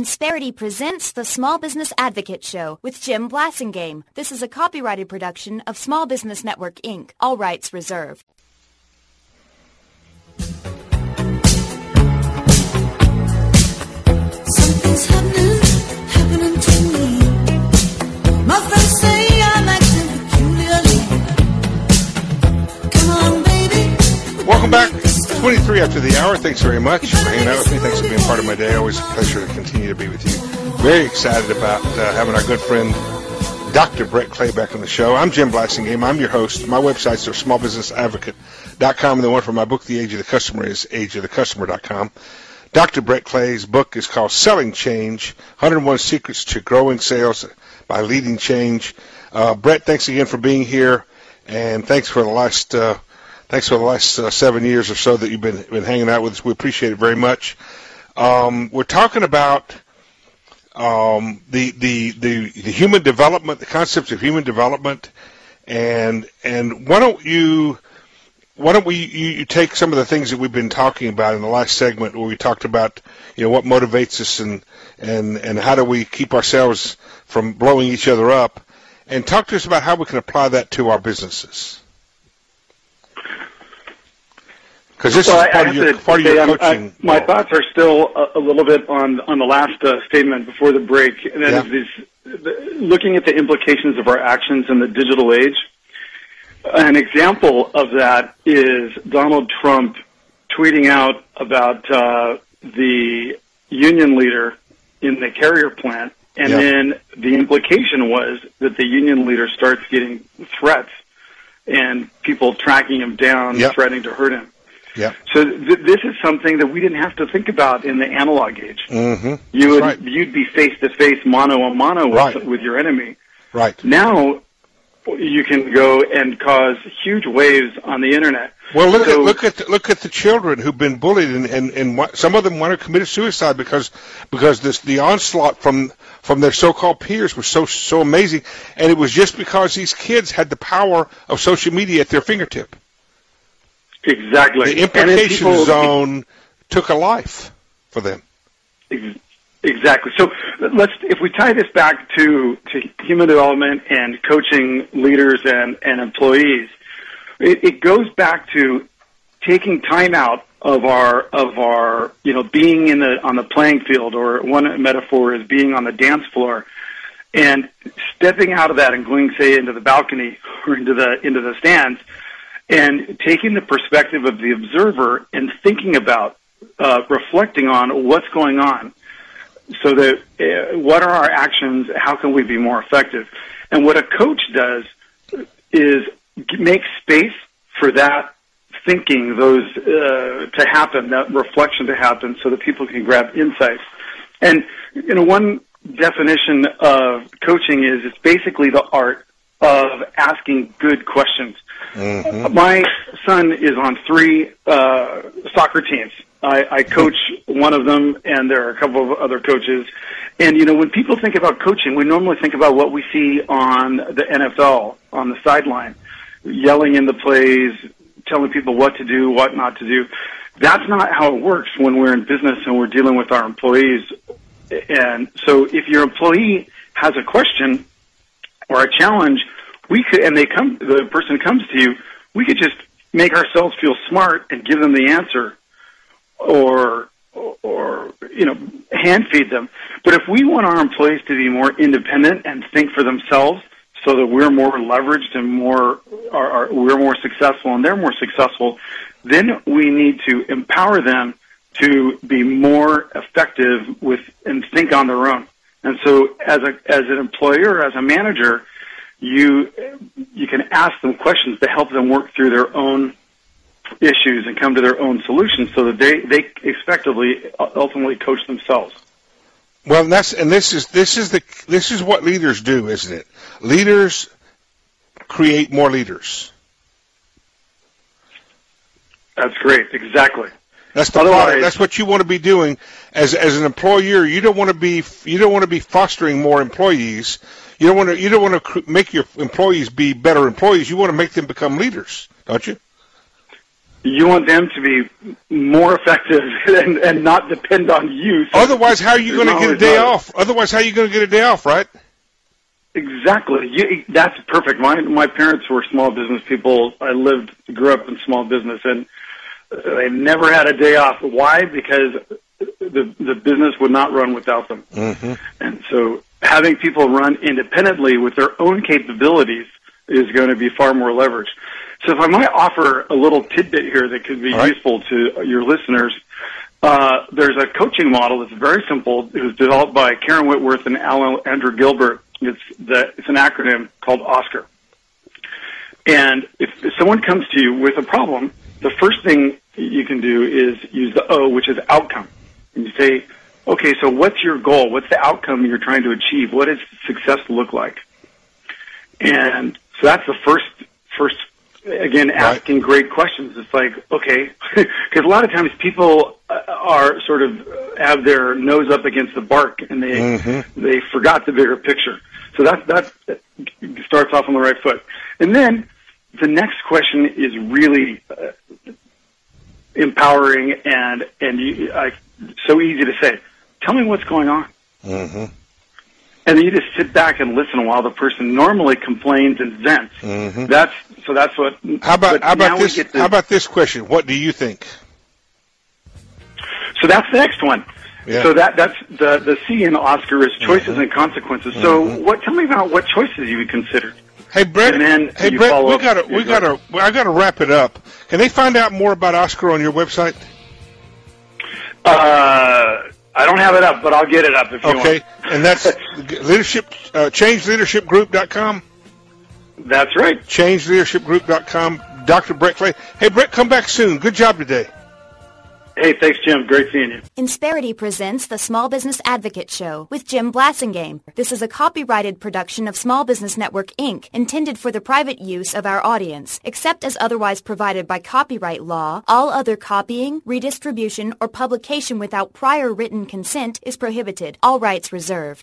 Insperity presents the Small Business Advocate Show with Jim Blasingame. This is a copyrighted production of Small Business Network, Inc. All rights reserved. Something's happening to me. My friends say I'm acting peculiarly. Come on, baby. Welcome back. 23 after the hour. Thanks very much for hanging out with me. Thanks for being part of my day. Always a pleasure to continue to be with you. Very excited about having our good friend Dr. Brett Clay back on the show. I'm Jim Blasingame. I'm your host. My websites are smallbusinessadvocate.com, and the one for my book, The Age of the Customer, is ageofthecustomer.com. Dr. Brett Clay's book is called Selling Change, 101 Secrets to Growing Sales by Leading Change. Brett, thanks again for being here, and thanks for the last 7 years or so that you've been hanging out with us. We appreciate it very much. We're talking about the human development, the concepts of human development, and why don't you take some of the things that we've been talking about in the last segment where we talked about what motivates us and how do we keep ourselves from blowing each other up, and talk to us about how we can apply that to our businesses. Because this is part of your coaching. My thoughts are still a little bit on the last statement before the break, and that is looking at the implications of our actions in the digital age. An example of that is Donald Trump tweeting out about the union leader in the Carrier plant, and then the implication was that the union leader starts getting threats and people tracking him down, threatening to hurt him. Yeah. So this is something that we didn't have to think about in the analog age. Mm-hmm. You'd be face to face, mano a mano with your enemy. Right. Now you can go and cause huge waves on the internet. Well, look at the children who've been bullied, and some of them want to commit suicide because the onslaught from their so-called peers was so amazing, and it was just because these kids had the power of social media at their fingertip. Exactly. The implication zone took a life for them. Exactly. So if we tie this back to human development and coaching leaders and employees, it goes back to taking time out of our being on the playing field, or one metaphor is being on the dance floor, and stepping out of that and going, say, into the balcony or into the stands, and taking the perspective of the observer and thinking about, reflecting on what's going on, so that what are our actions, how can we be more effective? And what a coach does is make space for that thinking, to happen, that reflection to happen, so that people can grab insights. And one definition of coaching is it's basically the art of asking good questions. Mm-hmm. My son is on 3 soccer teams. I coach one of them, and there are a couple of other coaches. And, when people think about coaching, we normally think about what we see on the NFL, on the sideline, yelling in the plays, telling people what to do, what not to do. That's not how it works when we're in business and we're dealing with our employees. And so if your employee has a question or a challenge, the person comes to you, we could just make ourselves feel smart and give them the answer, or hand feed them. But if we want our employees to be more independent and think for themselves, so that we're more leveraged and we're more successful and they're more successful, then we need to empower them to be more effective and think on their own. And so as an employer, as a manager, you can ask them questions to help them work through their own issues and come to their own solutions, so that they effectively ultimately coach themselves. Well, this is what leaders do, isn't it? Leaders create more leaders. That's great. Exactly. That's the product. That's what you want to be doing as an employer. You don't want to be fostering more employees. You don't want to make your employees be better employees. You want to make them become leaders, don't you? You want them to be more effective and not depend on you. So Otherwise, how are you going to get a day off? Otherwise, how are you going to get a day off, right? Exactly. That's perfect. My parents were small business people. I grew up in small business, and they never had a day off. Why? Because the business would not run without them. Mm-hmm. And so having people run independently with their own capabilities is going to be far more leverage. So if I might offer a little tidbit here that could be useful to your listeners, there's a coaching model that's very simple. It was developed by Karen Whitworth and Andrew Gilbert. It's an acronym called OSCAR. And if someone comes to you with a problem, the first thing you can do is use the O, which is outcome. And you say, okay, so what's your goal? What's the outcome you're trying to achieve? What does success look like? And so that's the first again, asking great questions. It's like, okay, because a lot of times people are sort of have their nose up against the bark, and they forgot the bigger picture. So that starts off on the right foot. And then the next question is really empowering and so easy to say. Tell me what's going on. Mm-hmm. And then you just sit back and listen while the person normally complains and vents. Mm-hmm. That's what. How about this question? What do you think? So that's the next one. Yeah. So that's the C in Oscar is choices and consequences. So tell me about what choices you would consider. Hey Brett, I gotta wrap it up. Can they find out more about Oscar on your website? I don't have it up, but I'll get it up if you want. Okay, and that's changeleadershipgroup.com? That's right. Changeleadershipgroup.com. Dr. Brett Clay. Hey, Brett, come back soon. Good job today. Hey, thanks, Jim. Great seeing you. Insperity presents the Small Business Advocate Show with Jim Blassingame. This is a copyrighted production of Small Business Network, Inc., intended for the private use of our audience. Except as otherwise provided by copyright law, all other copying, redistribution, or publication without prior written consent is prohibited. All rights reserved.